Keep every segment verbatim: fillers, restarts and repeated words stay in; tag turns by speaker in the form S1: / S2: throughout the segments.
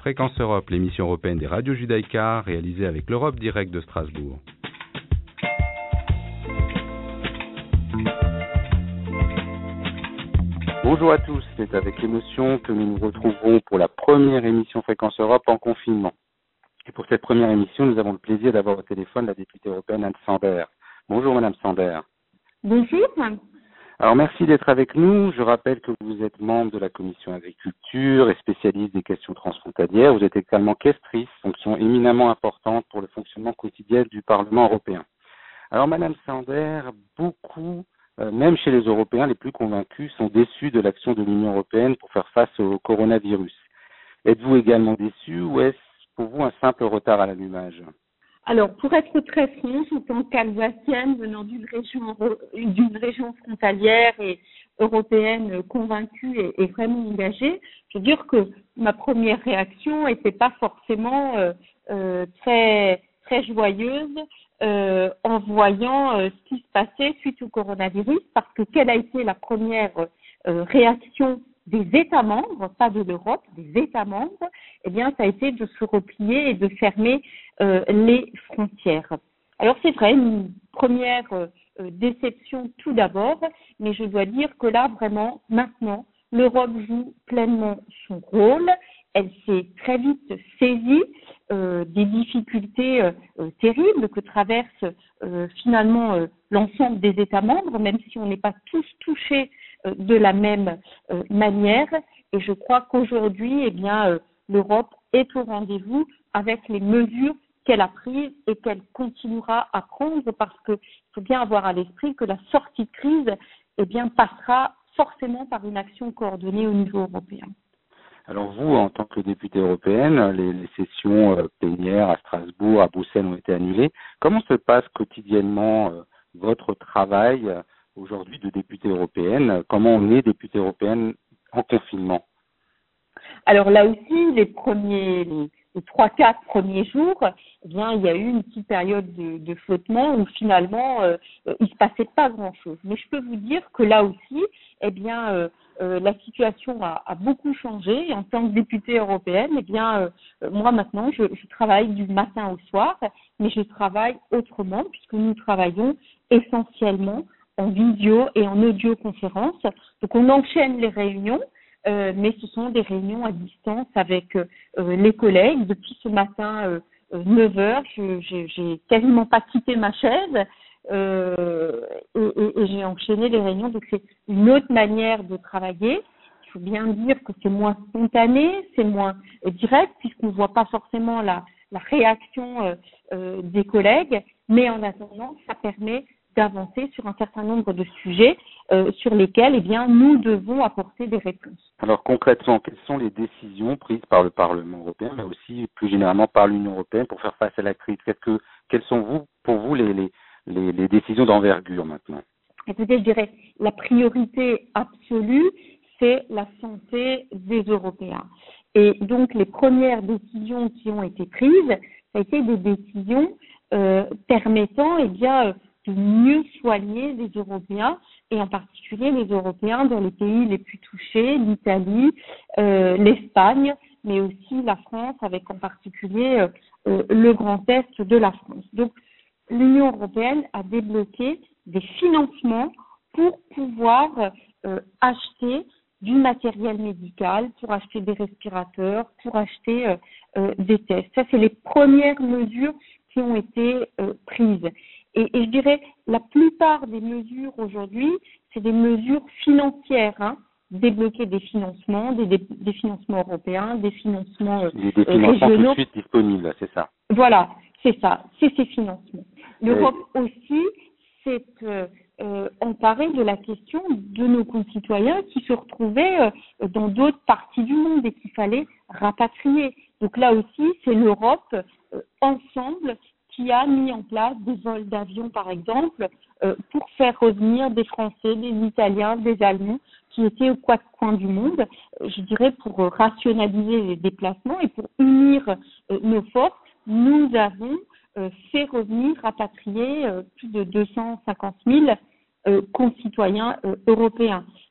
S1: Fréquence Europe, l'émission européenne des radios Judaïka, réalisée avec l'Europe Direct de Strasbourg. Bonjour à tous, c'est avec émotion que nous nous retrouvons pour la première émission Fréquence Europe en confinement. Et pour cette première émission, nous avons le plaisir d'avoir au téléphone la députée européenne Anne Sander. Bonjour Madame Sander.
S2: Bonjour.
S1: Alors merci d'être avec nous. Je rappelle que vous êtes membre de la commission agriculture et spécialiste des questions transfrontalières. Vous êtes également questrice, fonction éminemment importante pour le fonctionnement quotidien du Parlement européen. Alors Madame Sander, beaucoup, euh, même chez les Européens les plus convaincus, sont déçus de l'action de l'Union européenne pour faire face au coronavirus. Êtes-vous également déçu ou est-ce pour vous un simple retard à l'allumage ?
S2: Alors, pour être très franche, en tant qu'Alsacienne venant d'une région, d'une région frontalière et européenne convaincue et, et vraiment engagée, je veux dire que ma première réaction n'était pas forcément euh, euh, très très joyeuse euh, en voyant euh, ce qui se passait suite au coronavirus, parce que quelle a été la première euh, réaction des États membres, pas de l'Europe, des États membres, eh bien, ça a été de se replier et de fermer euh, les frontières. Alors, c'est vrai, une première euh, déception tout d'abord, mais je dois dire que là, vraiment, maintenant, l'Europe joue pleinement son rôle. Elle s'est très vite saisie euh, des difficultés euh, euh, terribles que traverse euh, finalement euh, l'ensemble des États membres, même si on n'est pas tous touchés euh, de la même euh, manière. Et je crois qu'aujourd'hui, eh bien, euh, l'Europe est au rendez-vous avec les mesures qu'elle a prises et qu'elle continuera à prendre, parce qu'il faut bien avoir à l'esprit que la sortie de crise, eh bien, passera forcément par une action coordonnée au niveau européen.
S1: Alors vous, en tant que députée européenne, les, les sessions euh, plénières à Strasbourg, à Bruxelles ont été annulées. Comment se passe quotidiennement euh, votre travail euh, aujourd'hui de députée européenne ? Comment on est députée européenne en confinement ?
S2: Alors là aussi, les premiers, les, les trois, quatre premiers jours, eh bien, il y a eu une petite période de, de flottement où finalement, euh, il se passait pas grand-chose. Mais je peux vous dire que là aussi, eh bien, euh, euh, la situation a, a beaucoup changé. Et en tant que députée européenne, eh bien, euh, moi maintenant, je, je travaille du matin au soir, mais je travaille autrement puisque nous travaillons essentiellement en visio et en audioconférence. Donc, on enchaîne les réunions. Euh, mais ce sont des réunions à distance avec euh, les collègues. Depuis ce matin, euh, neuf heures, je, je, j'ai quasiment pas quitté ma chaise euh, et, et, et j'ai enchaîné les réunions. Donc c'est une autre manière de travailler. Il faut bien dire que c'est moins spontané, c'est moins euh, direct, puisqu'on ne voit pas forcément la, la réaction euh, euh, des collègues, mais en attendant, ça permet d'avancer sur un certain nombre de sujets euh, sur lesquels, eh bien, nous devons apporter des réponses.
S1: Alors concrètement, quelles sont les décisions prises par le Parlement européen, mais aussi plus généralement par l'Union européenne pour faire face à la crise ? Qu'est-ce que, quelles sont vous, pour vous les, les, les, les décisions d'envergure maintenant ?
S2: Écoutez, je dirais la priorité absolue, c'est la santé des Européens. Et donc les premières décisions qui ont été prises, ça a été des décisions euh, permettant, eh bien, de mieux soigner les Européens, et en particulier les Européens dans les pays les plus touchés, l'Italie, euh, l'Espagne, mais aussi la France, avec en particulier euh, le Grand Est de la France. Donc, l'Union européenne a débloqué des financements pour pouvoir euh, acheter du matériel médical, pour acheter des respirateurs, pour acheter euh, euh, des tests. Ça, c'est les premières mesures qui ont été euh, prises. Et, et je dirais, la plupart des mesures aujourd'hui, c'est des mesures financières, hein, débloquer des financements, des, des, des financements européens, des financements euh,
S1: des, des financements
S2: régionaux.
S1: Tout de suite disponibles, c'est ça.
S2: Voilà, c'est ça, c'est ces financements. L'Europe Et... aussi s'est euh, euh, emparée de la question de nos concitoyens qui se retrouvaient euh, dans d'autres parties du monde et qu'il fallait rapatrier. Donc là aussi, c'est l'Europe euh, ensemble qui a mis en place des vols d'avion, par exemple, euh, pour faire revenir des Français, des Italiens, des Allemands qui étaient aux quatre coins du monde, euh, je dirais pour euh, rationaliser les déplacements et pour unir euh, nos forces. Nous avons euh, fait revenir, rapatrier euh, plus de deux cent cinquante mille euh, concitoyens euh, européens.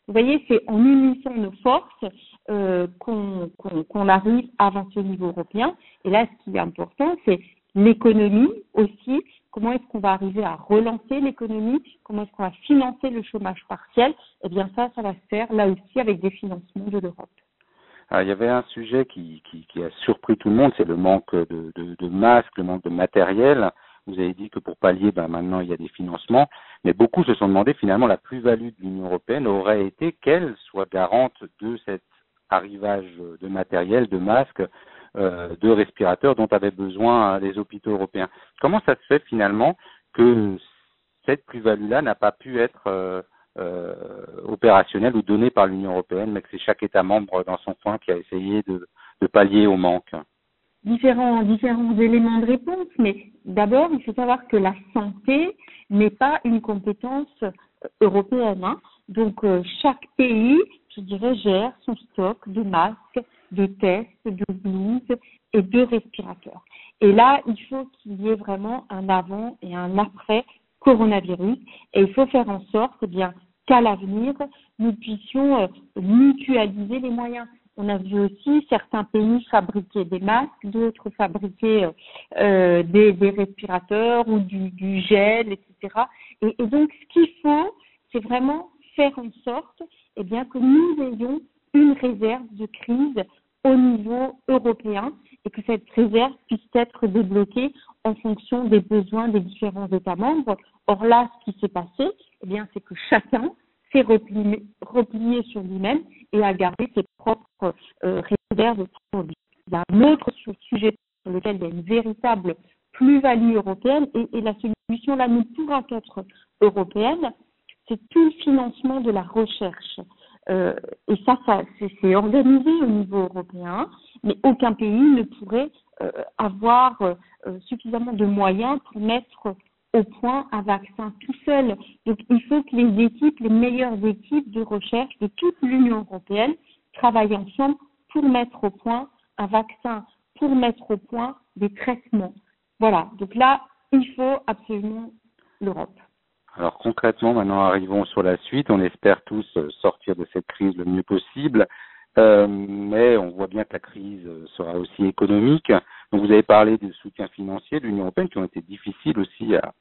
S2: Vous voyez, c'est en unissant nos forces euh, qu'on, qu'on, qu'on arrive à avancer au niveau européen. Et là, ce qui est important, c'est l'économie aussi. Comment est-ce qu'on va arriver à relancer l'économie? Comment est-ce qu'on va financer le chômage partiel? Eh bien, ça, ça va se faire là aussi avec des financements de l'Europe.
S1: Alors, il y avait un sujet qui, qui, qui a surpris tout le monde, c'est le manque de, de, de masques, le manque de matériel. Vous avez dit que pour pallier, ben maintenant il y a des financements, mais beaucoup se sont demandé finalement la plus-value de l'Union européenne aurait été qu'elle soit garante de cet arrivage de matériel, de masques, euh, de respirateurs dont avaient besoin les hôpitaux européens. Comment ça se fait finalement que cette plus-value-là n'a pas pu être euh, euh, opérationnelle ou donnée par l'Union européenne, mais que c'est chaque État membre dans son coin qui a essayé de, de pallier au manque?
S2: Différents, différents éléments de réponse, mais d'abord, il faut savoir que la santé n'est pas une compétence européenne. Hein. Donc, euh, chaque pays, je dirais, gère son stock de masques, de tests, de blouses et de respirateurs. Et là, il faut qu'il y ait vraiment un avant et un après coronavirus. Et il faut faire en sorte eh bien, qu'à l'avenir, nous puissions euh, mutualiser les moyens. On a vu aussi certains pays fabriquer des masques, d'autres fabriquer euh, des, des respirateurs ou du, du gel, et cetera. Et, et donc, ce qu'il faut, c'est vraiment faire en sorte eh bien, que nous ayons une réserve de crise au niveau européen et que cette réserve puisse être débloquée en fonction des besoins des différents États membres. Or là, ce qui s'est passé, eh bien, c'est que chacun s'est replié, replié sur lui-même et a gardé ses propres euh, réserves pour lui. Il y a un autre sujet sur lequel il y a une véritable plus-value européenne et, et la solution là ne pourra qu'être européenne, c'est tout le financement de la recherche. Euh, et ça, ça c'est, c'est organisé au niveau européen, mais aucun pays ne pourrait euh, avoir euh, suffisamment de moyens pour mettre au point un vaccin tout seul. Donc, il faut que les équipes, les meilleures équipes de recherche de toute l'Union européenne travaillent ensemble pour mettre au point un vaccin, pour mettre au point des traitements. Voilà. Donc là, il faut absolument l'Europe.
S1: Alors concrètement, maintenant arrivons sur la suite. On espère tous sortir de cette crise le mieux possible, euh, mais on voit bien que la crise sera aussi économique. Donc vous avez parlé des soutiens financiers de l'Union européenne qui ont été difficiles aussi à,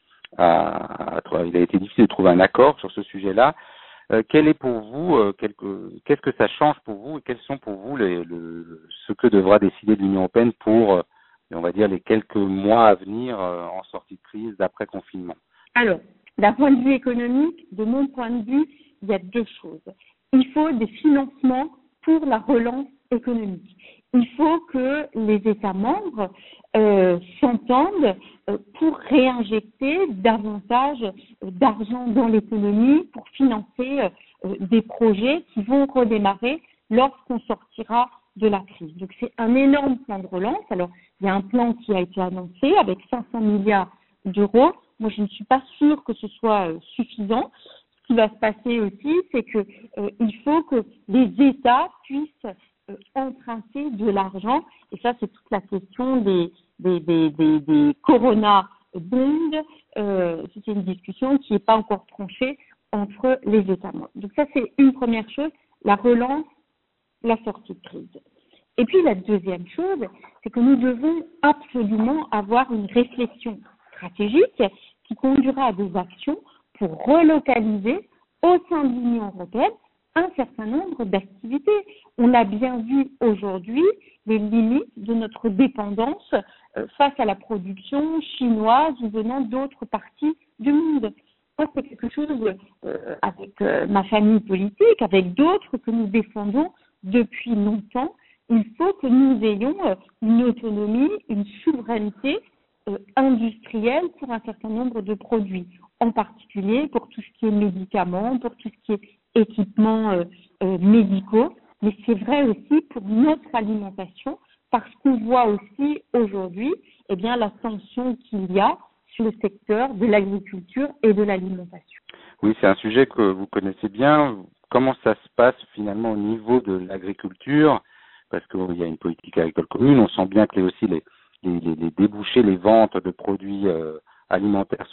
S1: à, à il a été difficile de trouver un accord sur ce sujet-là. Euh, quel est pour vous, euh, quelque, qu'est-ce que ça change pour vous et quels sont pour vous les, le, ce que devra décider l'Union européenne pour, euh, on va dire, les quelques mois à venir euh, en sortie de crise d'après confinement?
S2: Alors, d'un point de vue économique, de mon point de vue, il y a deux choses. Il faut des financements pour la relance économique. Il faut que les États membres euh, s'entendent euh, pour réinjecter davantage euh, d'argent dans l'économie pour financer euh, des projets qui vont redémarrer lorsqu'on sortira de la crise. Donc c'est un énorme plan de relance. Alors il y a un plan qui a été annoncé avec cinq cents milliards d'euros. Moi, je ne suis pas sûre que ce soit euh, suffisant. Ce qui va se passer aussi, c'est que euh, il faut que les États puissent euh, emprunter de l'argent. Et ça, c'est toute la question des des des des, des corona bonds. Euh, c'est une discussion qui n'est pas encore tranchée entre les États membres. Donc ça, c'est une première chose, la relance, la sortie de crise. Et puis la deuxième chose, c'est que nous devons absolument avoir une réflexion stratégique qui conduira à des actions pour relocaliser au sein de l'Union européenne un certain nombre d'activités. On a bien vu aujourd'hui les limites de notre dépendance face à la production chinoise ou venant d'autres parties du monde. Ça, c'est quelque chose euh, avec euh, ma famille politique, avec d'autres que nous défendons depuis longtemps. Il faut que nous ayons euh, une autonomie, une souveraineté euh, industrielle pour un certain nombre de produits, en particulier pour tout ce qui est médicaments, pour tout ce qui est équipements euh, euh, médicaux, mais c'est vrai aussi pour notre alimentation, parce qu'on voit aussi aujourd'hui eh bien, la tension qu'il y a sur le secteur de l'agriculture et de l'alimentation.
S1: Oui, c'est un sujet que vous connaissez bien. Comment ça se passe finalement au niveau de l'agriculture? Parce qu'il y a une politique agricole commune, on sent bien que les, aussi les, les, les débouchés, les ventes de produits euh, alimentaires sont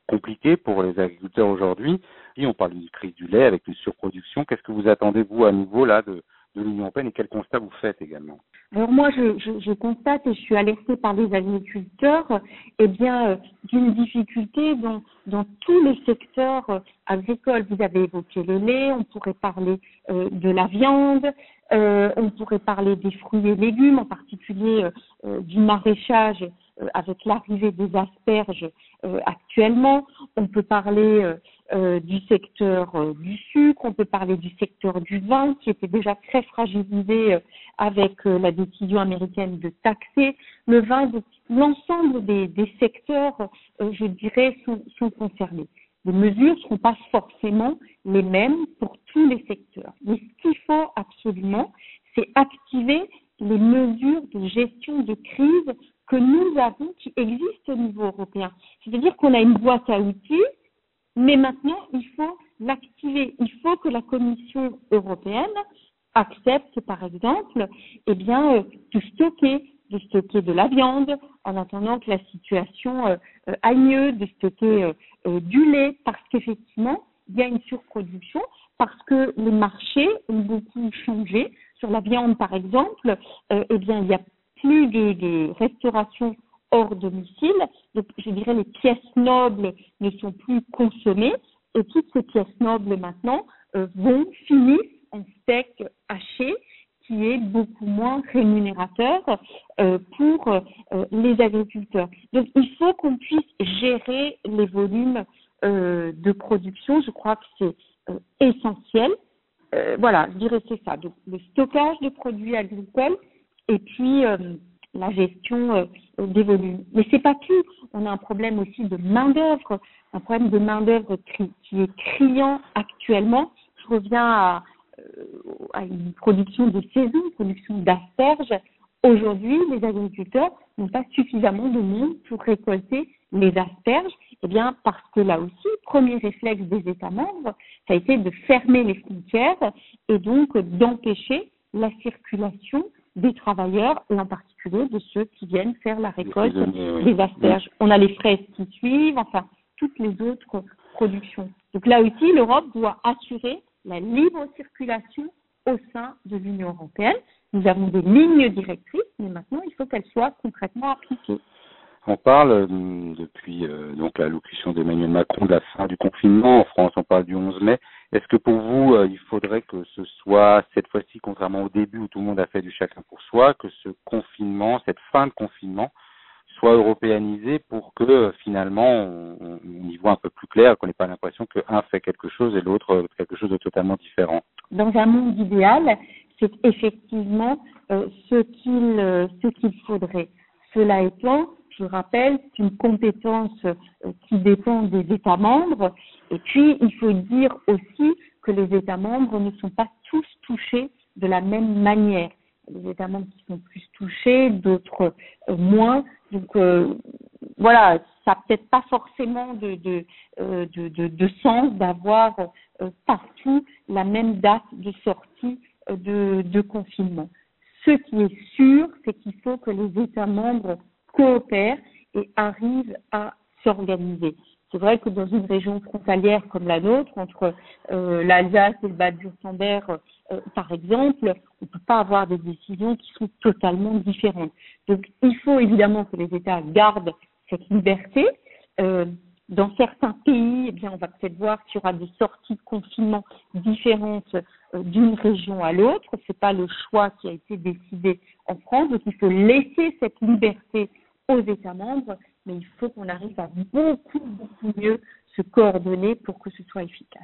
S1: compliqué pour les agriculteurs aujourd'hui. Et on parle d'une crise du lait avec une surproduction. Qu'est-ce que vous attendez, vous, à nouveau, là, de, de l'Union européenne et quel constat vous faites également?
S2: Alors moi, je, je, je constate et je suis alertée par les agriculteurs, eh bien, euh, d'une difficulté dans, dans tous les secteurs euh, agricoles. Vous avez évoqué le lait, on pourrait parler euh, de la viande, euh, on pourrait parler des fruits et légumes, en particulier euh, euh, du maraîchage euh, avec l'arrivée des asperges euh, actuellement. On peut parler euh, euh, du secteur euh, du sucre, on peut parler du secteur du vin qui était déjà très fragilisé euh, avec euh, la décision américaine de taxer le vin. Donc, l'ensemble des, des secteurs, euh, je dirais, sont, sont concernés. Les mesures ne seront pas forcément les mêmes pour tous les secteurs. Mais ce qu'il faut absolument, c'est activer les mesures de gestion de crise que nous avons, qui existent au niveau européen. C'est-à-dire qu'on a une boîte à outils, mais maintenant, il faut l'activer. Il faut que la Commission européenne accepte, par exemple, eh bien, euh, de stocker, de stocker de la viande en attendant que la situation euh, euh, aille mieux, de stocker euh, euh, du lait, parce qu'effectivement, il y a une surproduction, parce que les marchés ont beaucoup changé. Sur la viande, par exemple, euh, eh bien, il n'y a plus de, de restauration hors domicile. Donc, je dirais les pièces nobles ne sont plus consommées et toutes ces pièces nobles maintenant euh, vont finir en steak haché qui est beaucoup moins rémunérateur euh, pour euh, les agriculteurs. Donc, il faut qu'on puisse gérer les volumes euh, de production. Je crois que c'est euh, essentiel. Euh, voilà, je dirais c'est ça. Donc, le stockage de produits agricoles et puis euh, la gestion euh, des volumes. Mais c'est pas tout. On a un problème aussi de main d'œuvre, un problème de main d'œuvre qui, qui est criant actuellement. Je reviens à, euh, à une production de saison, une production d'asperges. Aujourd'hui, les agriculteurs n'ont pas suffisamment de monde pour récolter les asperges. Eh bien, parce que là aussi, premier réflexe des États membres, ça a été de fermer les frontières et donc d'empêcher la circulation des travailleurs et en particulier de ceux qui viennent faire la récolte des asperges. On a les fraises qui suivent, enfin, toutes les autres productions. Donc là aussi, l'Europe doit assurer la libre circulation au sein de l'Union européenne. Nous avons des lignes directrices, mais maintenant, il faut qu'elles soient concrètement appliquées.
S1: On parle euh, depuis euh, donc l'allocution d'Emmanuel Macron de la fin du confinement. En France, on parle du onze mai. Est-ce que pour vous, euh, il faudrait que ce soit, cette fois-ci, contrairement au début où tout le monde a fait du chacun pour soi, que ce confinement, cette fin de confinement, soit européanisé pour que euh, finalement on, on y voit un peu plus clair, qu'on n'ait pas l'impression qu'un fait quelque chose et l'autre euh, quelque chose de totalement différent?
S2: Dans un monde idéal, c'est effectivement euh, ce qu'il euh, ce qu'il faudrait. Cela étant, je rappelle, c'est une compétence euh, qui dépend des États membres. Et puis, il faut dire aussi que les États membres ne sont pas tous touchés de la même manière. Les États membres qui sont plus touchés, d'autres euh, moins. Donc, euh, voilà, ça n'a peut-être pas forcément de, de, euh, de, de, de sens d'avoir euh, partout la même date de sortie euh, de, de confinement. Ce qui est sûr, c'est qu'il faut que les États membres coopèrent et arrivent à s'organiser. C'est vrai que dans une région frontalière comme la nôtre, entre euh, l'Alsace et le Bade-Wurtemberg, euh, par exemple, on ne peut pas avoir des décisions qui sont totalement différentes. Donc, il faut évidemment que les États gardent cette liberté. Euh, dans certains pays, eh bien, on va peut-être voir qu'il y aura des sorties de confinement différentes euh, d'une région à l'autre. C'est pas le choix qui a été décidé en France. Donc, il faut laisser cette liberté aux États membres, mais il faut qu'on arrive à beaucoup, beaucoup mieux se coordonner pour que ce soit efficace.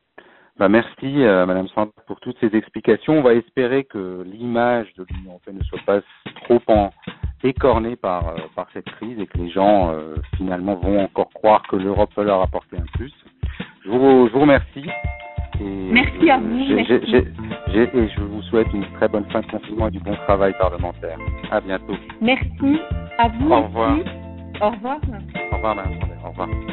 S1: Bah merci, euh, Madame Sand, pour toutes ces explications. On va espérer que l'image de l'Union européenne ne soit pas trop en, écornée par, euh, par cette crise et que les gens, euh, finalement, vont encore croire que l'Europe peut leur apporter un plus. Je vous, je vous remercie. Et
S2: merci à vous.
S1: J'ai,
S2: merci.
S1: J'ai, j'ai, et je vous souhaite une très bonne fin de confinement et du bon travail parlementaire. À bientôt.
S2: Merci à vous.
S1: Au revoir.
S2: Aussi. Au revoir.
S1: Au revoir, Madame Sand. Au revoir.